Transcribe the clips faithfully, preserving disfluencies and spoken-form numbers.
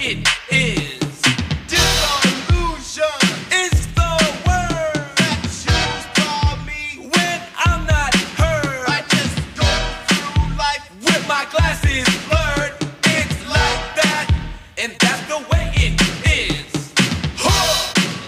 it is. Disillusion is the word that you call me when I'm not heard. I just go through life with my glasses blurred. It's like that, and that's the way it is. Huh!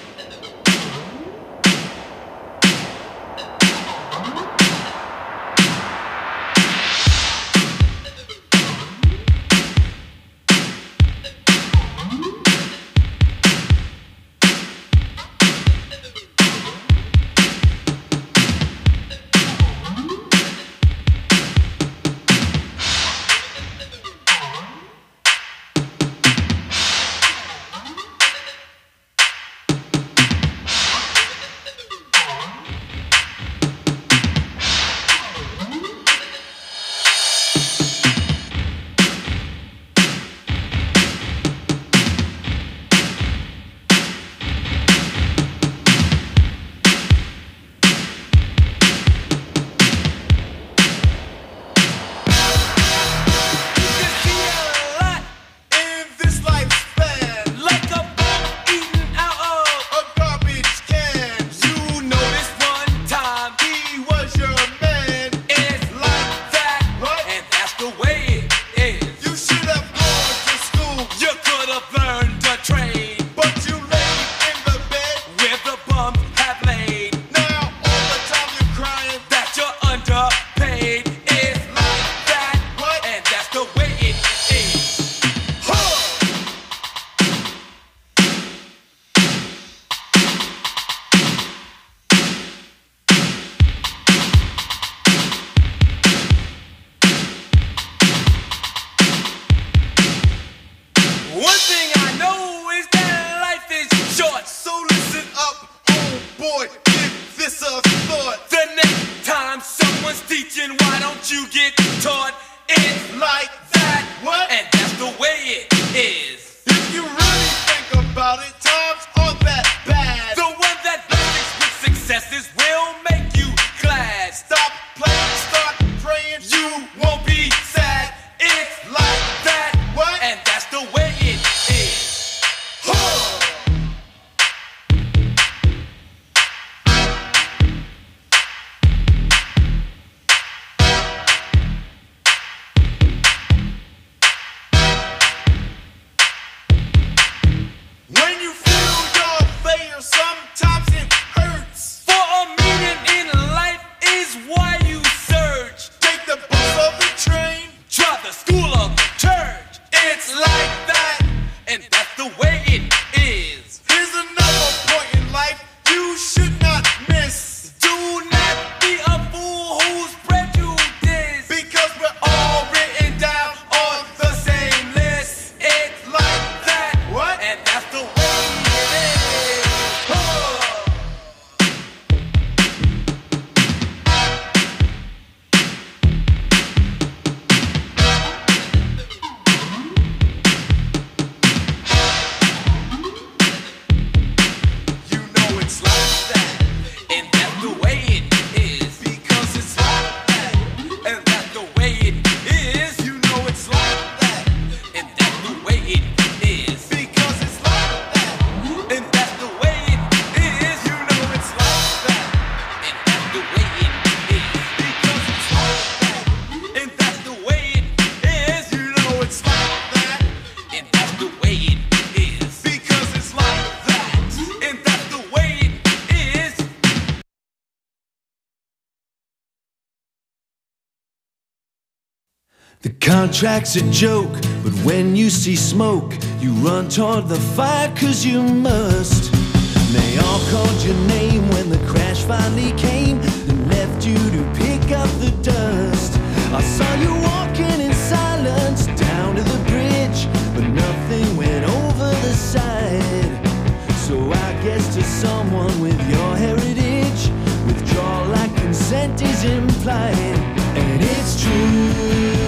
The contract's a joke, but when you see smoke, you run toward the fire cause you must. And they all called your name when the crash finally came and left you to pick up the dust. I saw you walking in silence down to the bridge, but nothing went over the side. So I guess to someone with your heritage, withdrawal like consent is implied. And it's true,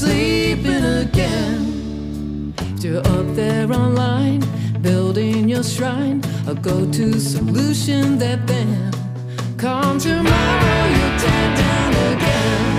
sleeping again. If you're up there online, building your shrine, a go-to solution that then come tomorrow you'll tear down again.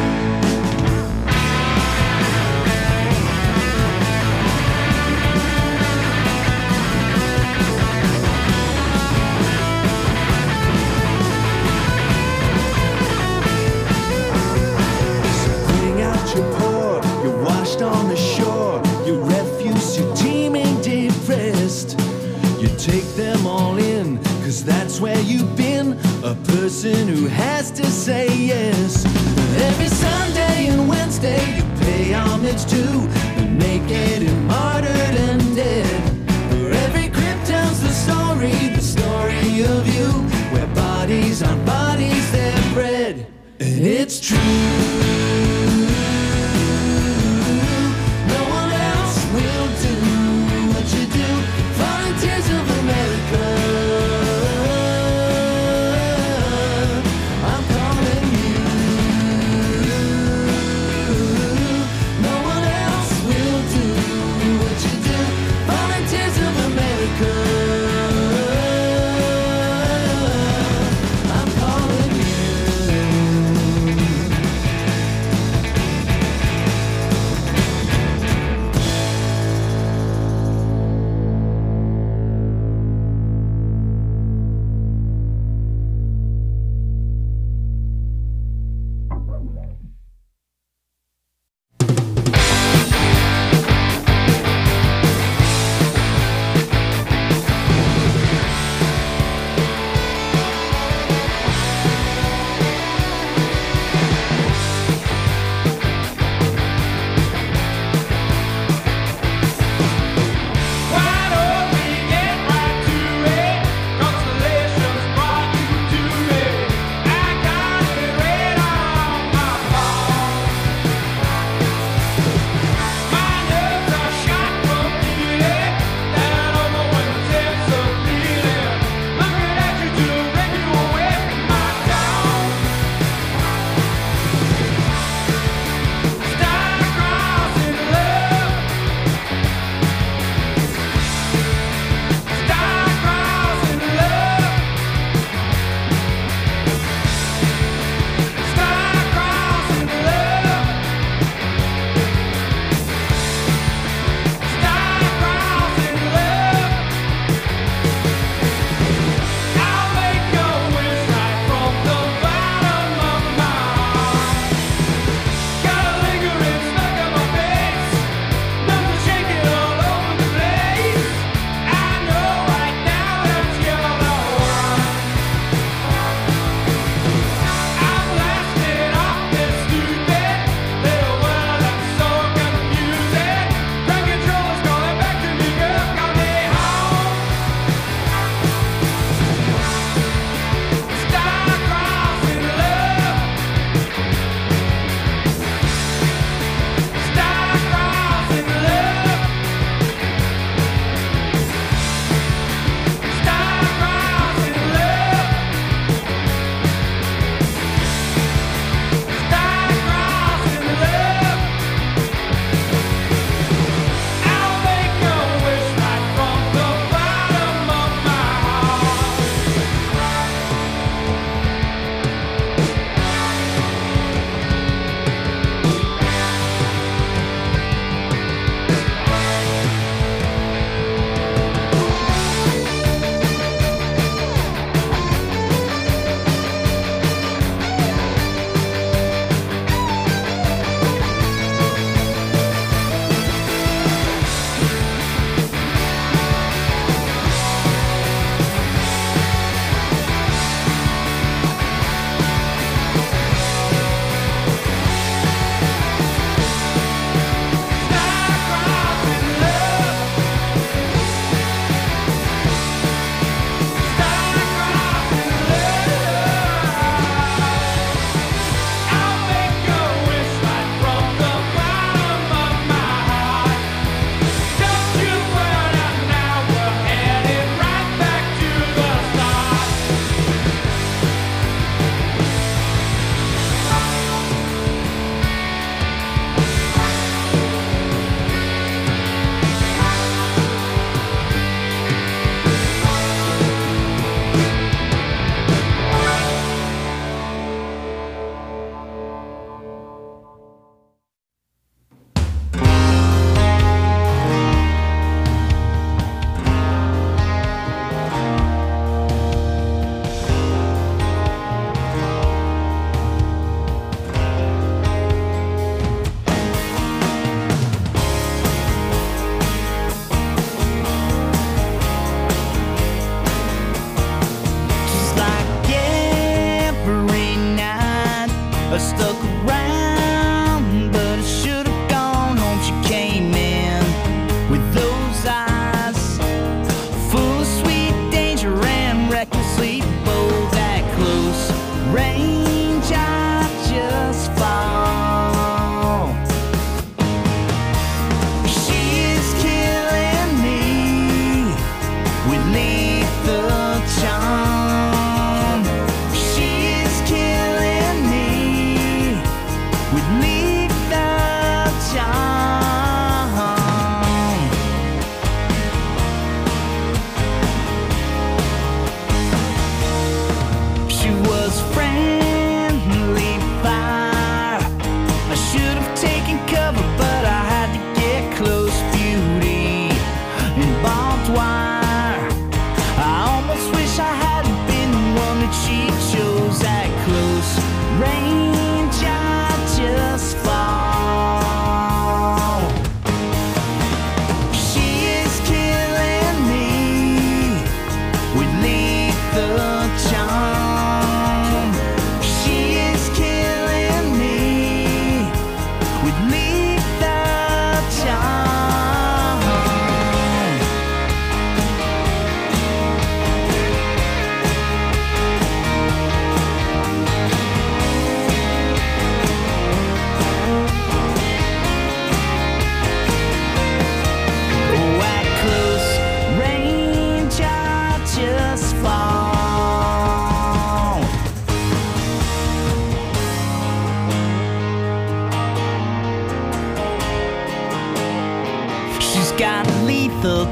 You're poor, you're washed on the shore, you refuse, you're teeming depressed. You take them all in, cause that's where you've been, a person who has to say yes. Every Sunday and Wednesday you pay homage to the naked and martyred and dead. For every crypt tells the story, the story of you, where bodies on bodies they're bred. And it's true.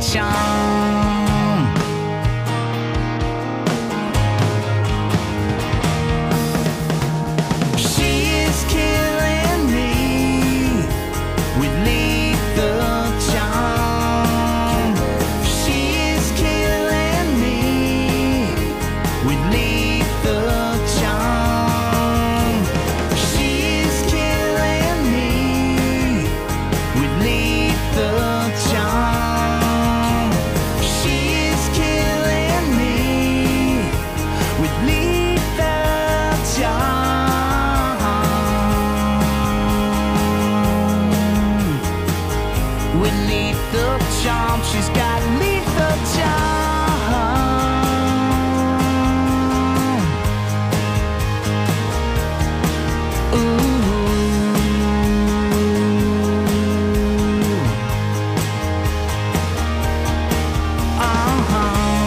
charm. She is killing me with lethal charm. She is killing me with lethal charm. She is killing me with lethal charm. She is killing me with lethal charm. With lethal charm, she's got lethal charm. Ooh. Uh-huh.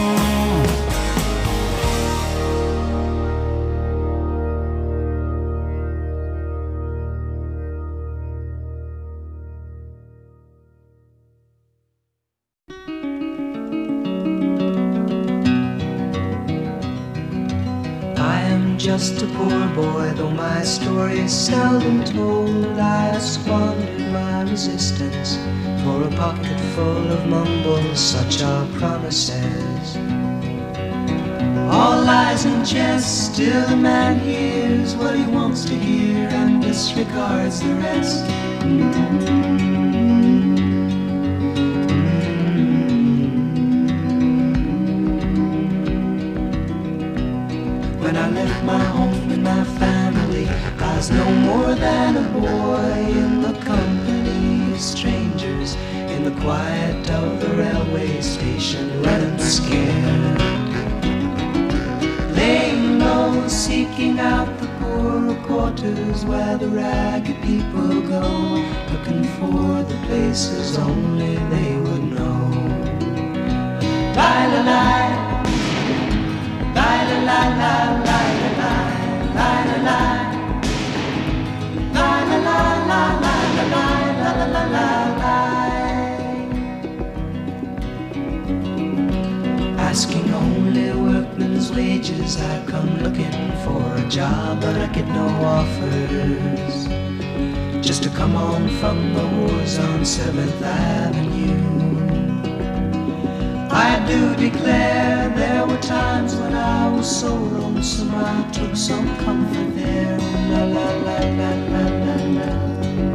I am just a poor boy, though my story is seldom told. I have squandered my resistance for a pocket full of mumbles, such are promises. All lies and jest, still a man hears what he wants to hear and disregards the rest. When I left my home and my family, I was no more than a boy in the company of strangers, in the quiet of the railway station, running scared. Laying low, seeking out the poorer quarters where the ragged people go, looking for the places only they would know. Lie-la-lie, asking only workmen's wages, I come looking for a job, but I get no offers. Just to come on from the wars on seventh Avenue. I do declare there were times when I was so lonesome I took some comfort there. La la la la la la la.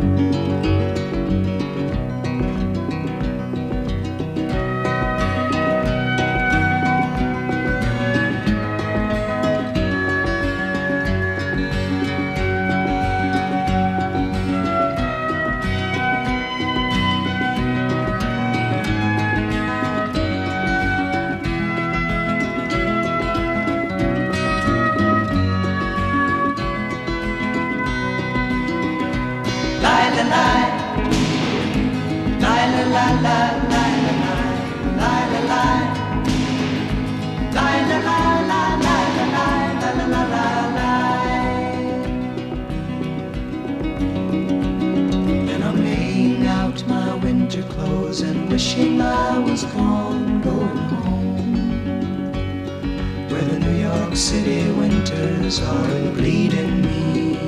And wishing I was gone, going home, where the New York City winters are bleeding me,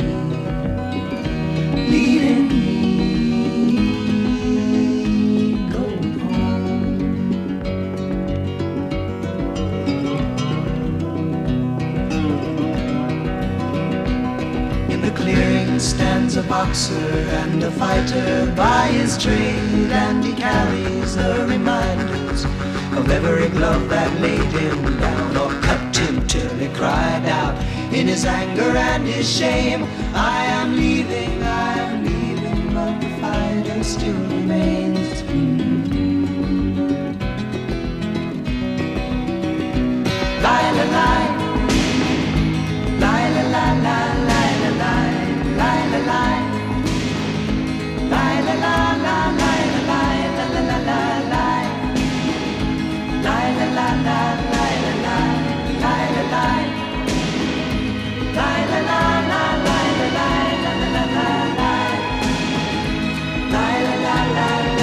bleeding me, going home. In the clearing stands a boxer and a fighter by his trade, and he carries the reminders of every glove that laid him down or cut him till he cried out in his anger and his shame, I am leaving, I am leaving, but the fighter still remains. Lie, lie, lie, lie, lie, lie, lie, lie, lie, lie, lie, lie. La la la la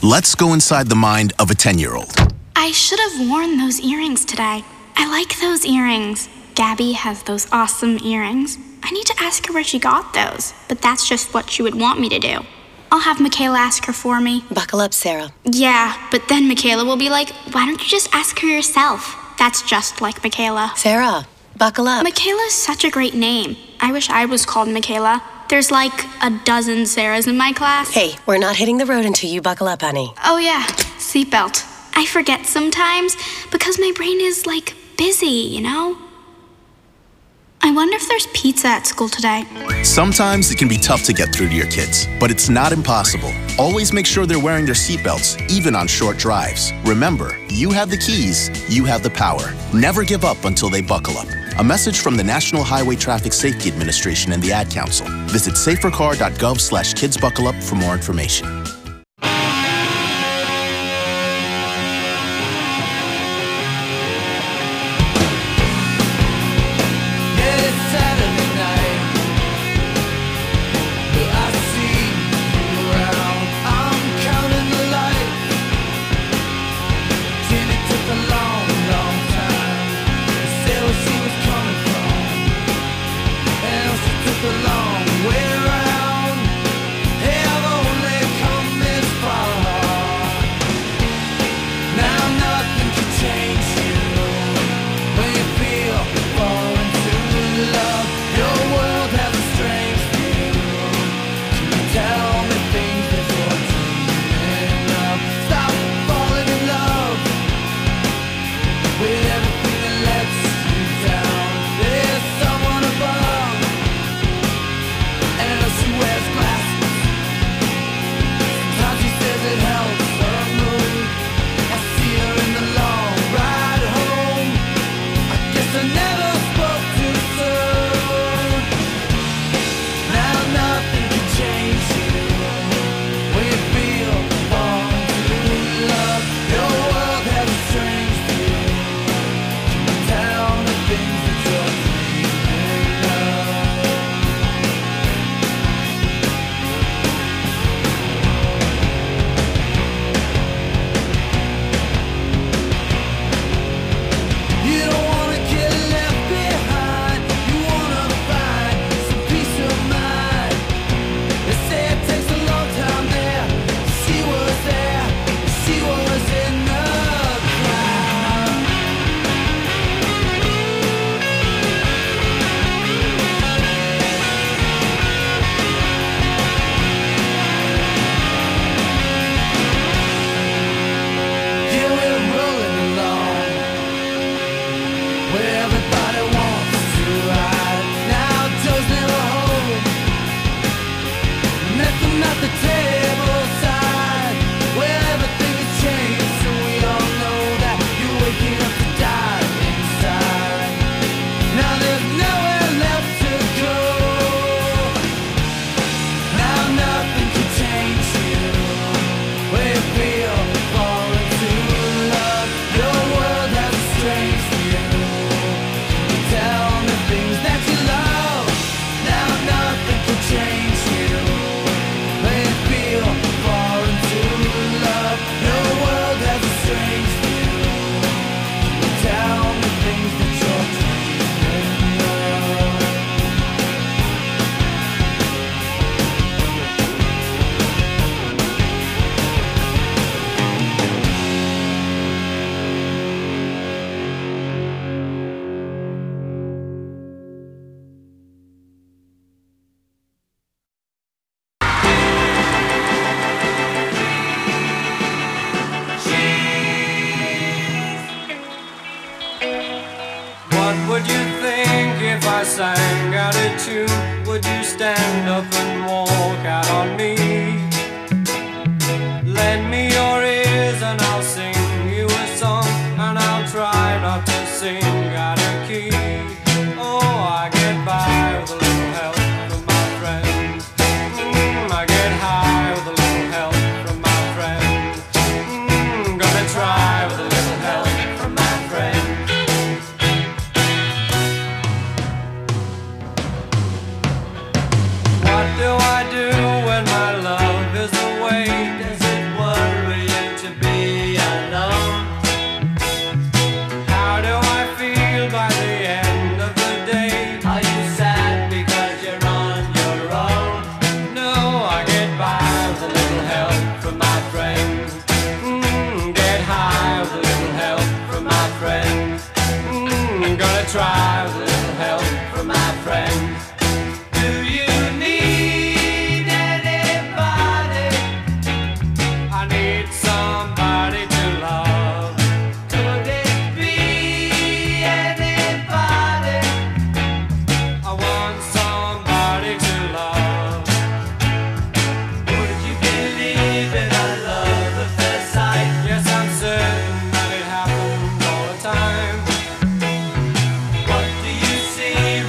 Let's go inside the mind of a ten-year-old. I should have worn those earrings today. I like those earrings. Gabby has those awesome earrings. I need to ask her where she got those, but that's just what she would want me to do. I'll have Michaela ask her for me. Buckle up, Sarah. Yeah, but then Michaela will be like, why don't you just ask her yourself? That's just like Michaela. Sarah, buckle up. Michaela's such a great name. I wish I was called Michaela. There's like a dozen Sarahs in my class. Hey, we're not hitting the road until you buckle up, honey. Oh yeah, seatbelt. I forget sometimes because my brain is like busy, you know? I wonder if there's pizza at school today. Sometimes it can be tough to get through to your kids, but it's not impossible. Always make sure they're wearing their seatbelts, even on short drives. Remember, you have the keys, you have the power. Never give up until they buckle up. A message from the National Highway Traffic Safety Administration and the Ad Council. Visit safercar.gov slash kidsbuckleup for more information. Would you think if I sang out a tune? Would you stand up and walk out on me? Lend me your ears and I'll sing you a song, and I'll try not to sing out of key. Oh, I get by with a little help from my friends. Mm, I get high with a little help from my friends. Mm, gonna try with a little help from my friends. What do I do when my love is away? Does it worry the end of the day. Are you sad because you're on your own? No, I get by with a little help from my friends. Mm, get high with a little help from my friends. Mm, gonna try with a little help from my friends. Do you need anybody? I need somebody to love. Could it be anybody? I want somebody to love. Would you believe in a love at first sight? Yes, I'm certain that it happens all the time. What do you see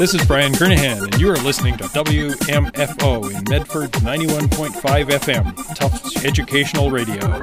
This is Brian Kernahan, and you are listening to W M F O in Medford ninety-one point five F M, Tufts Educational Radio.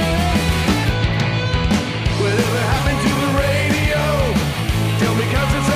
Whatever happened to the radio? Tell me 'cause it's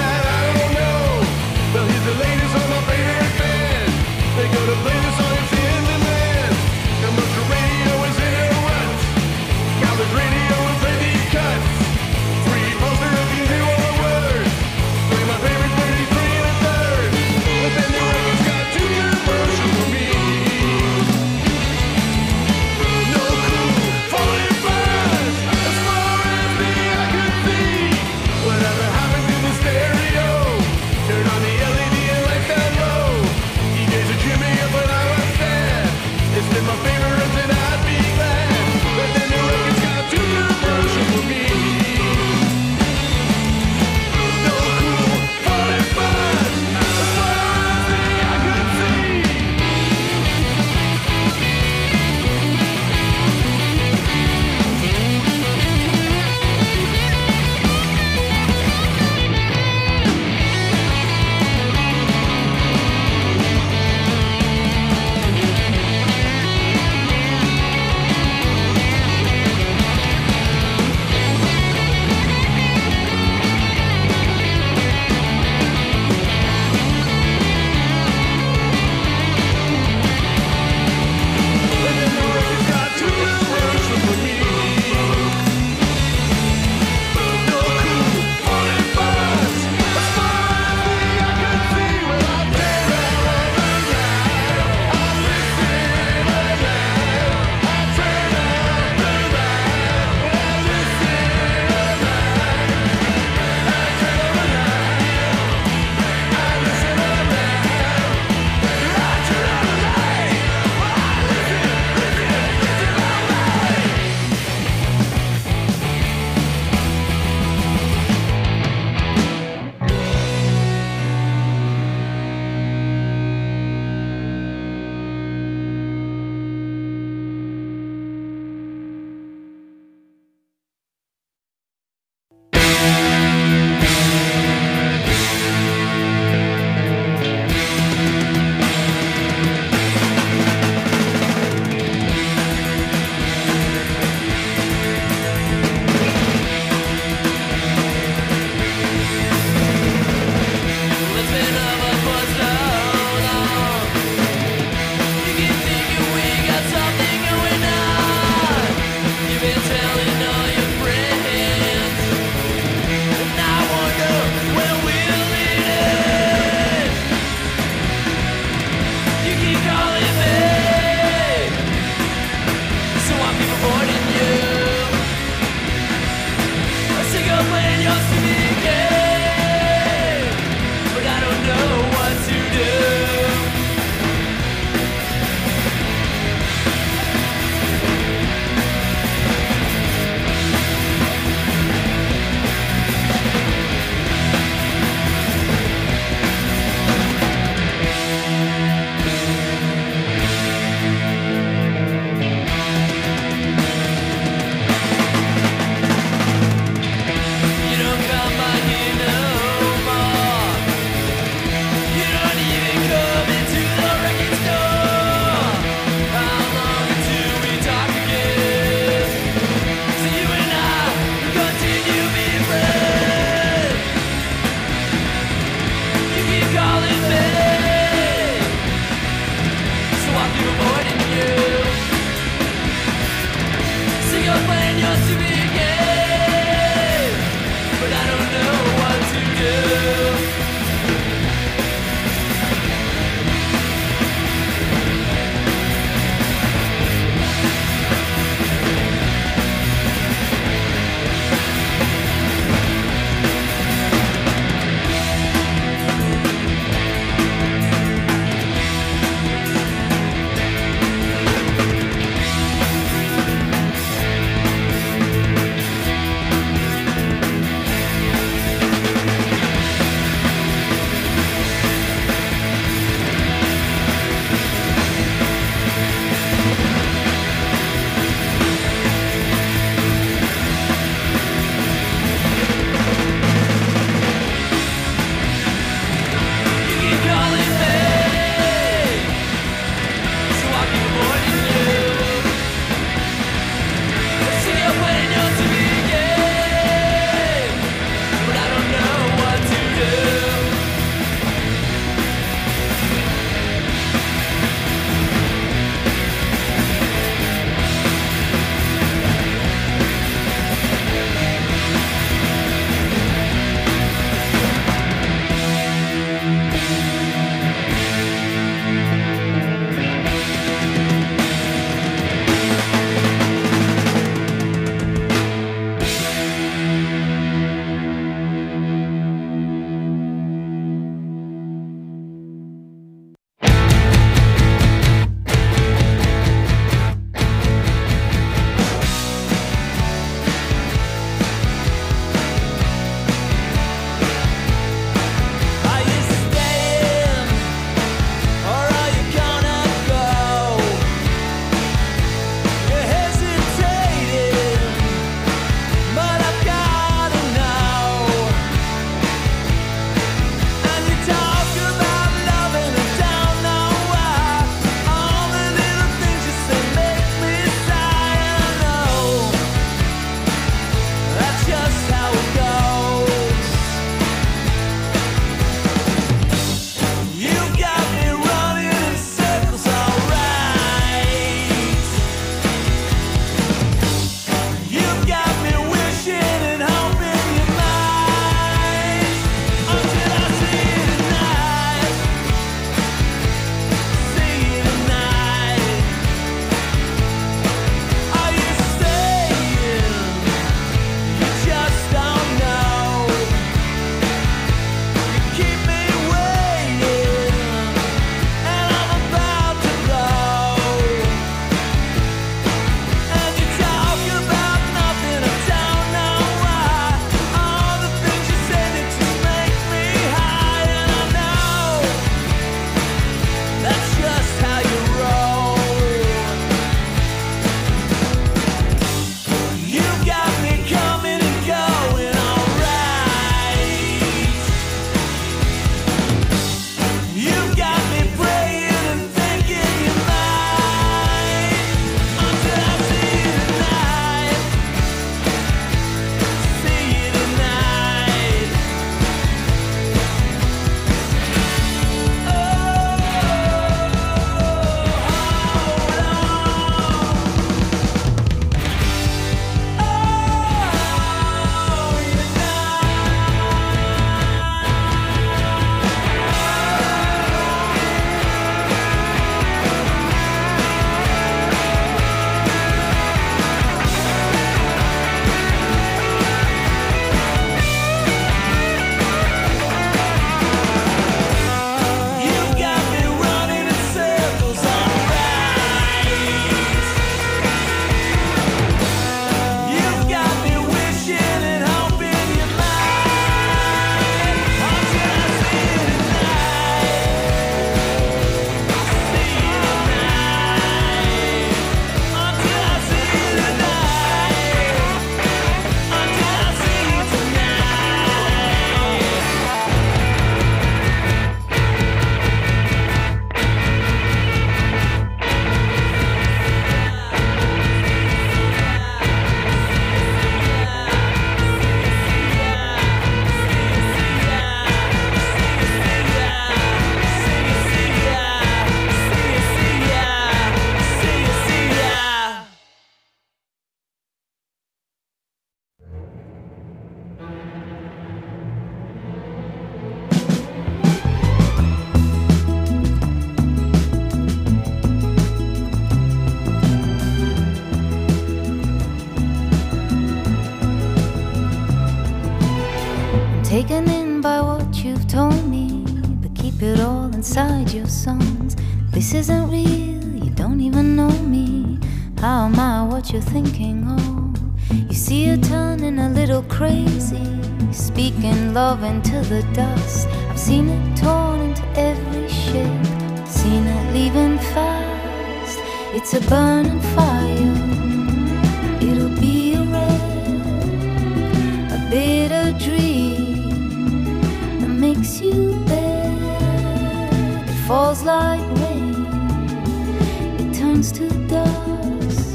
taken in by what you've told me, but keep it all inside your songs. This isn't real, you don't even know me. How am I what you're thinking of? You see her turning a little crazy, speaking love into the dust. I've seen it torn into every shape, seen it leaving fast. It's a burning fire, it'll be a red, a bitter dream that makes you bad. It falls like rain, it turns to dust.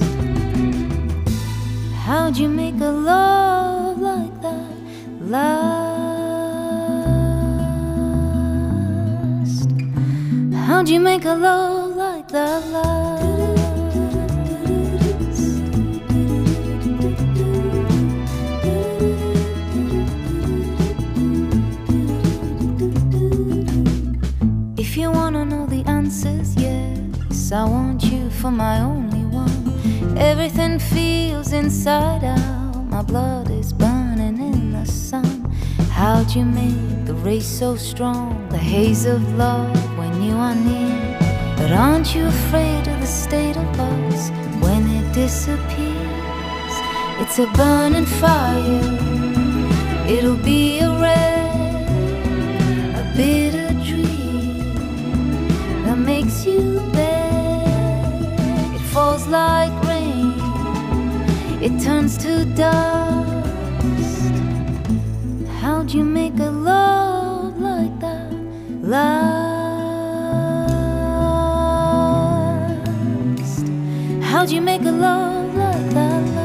How'd you make a love like that last? How'd you make a love like that last? If you wanna know the answers, yes, I want you for my only one. Everything feels inside out, my blood is burning in the sun. How'd you make the race so strong, the haze of love when you are near? But aren't you afraid of the state of us when it disappears? It's a burning fire, it'll be a red, a bitter dream that makes you bad. It falls like rain, it turns to dust. How'd you make a love like that last? How'd you make a love like that last?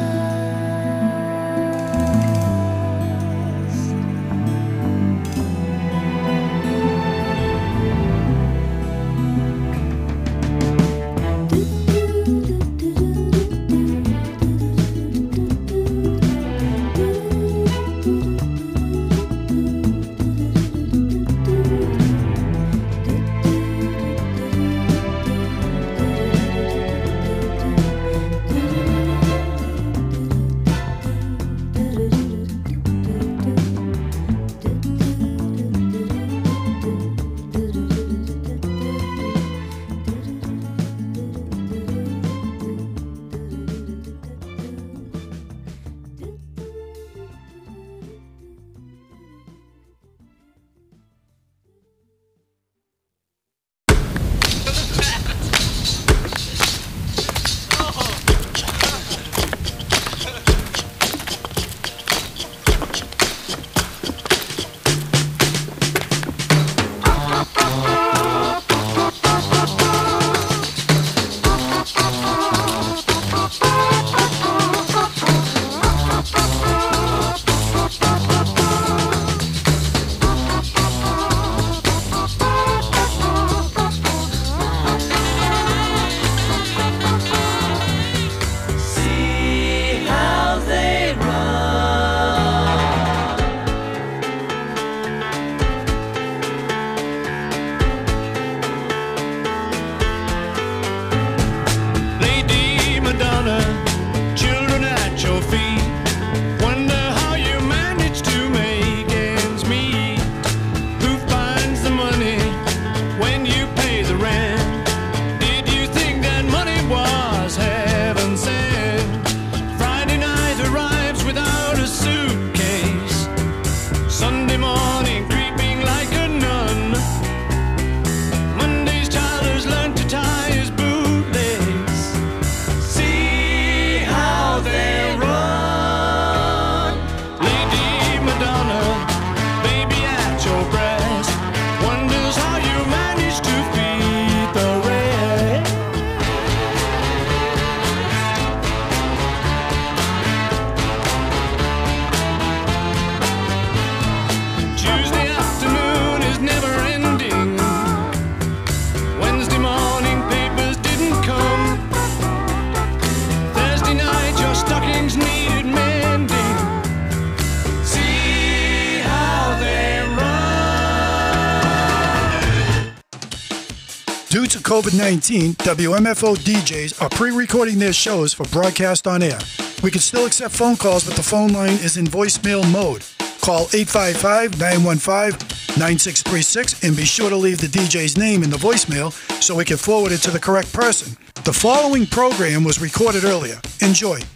Due to COVID nineteen, W M F O D Js are pre-recording their shows for broadcast on air. We can still accept phone calls, but the phone line is in voicemail mode. Call eight five five, nine one five, nine six three six and be sure to leave the D J's name in the voicemail so we can forward it to the correct person. The following program was recorded earlier. Enjoy.